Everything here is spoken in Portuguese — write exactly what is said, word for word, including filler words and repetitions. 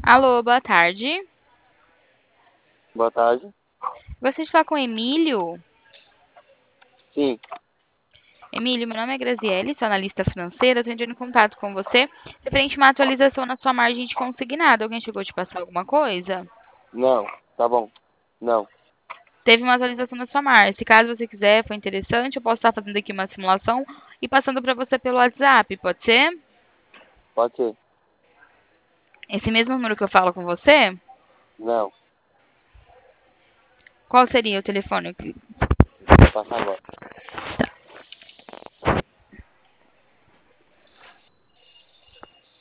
Alô, boa tarde. Boa tarde. Você está com o Emílio? Sim, Emílio, meu nome é Graziele, sou analista financeira, estou entrando em contato com você referente a uma atualização na sua margem de consignado. Alguém chegou a te passar alguma coisa? não, tá bom. Não, Teve uma atualização na sua margem. Se caso você quiser, foi interessante, eu posso estar fazendo aqui uma simulação e passando para você pelo WhatsApp, pode ser? pode ser. Esse mesmo número que eu falo com você? Não, Qual seria o telefone? vou passar agora.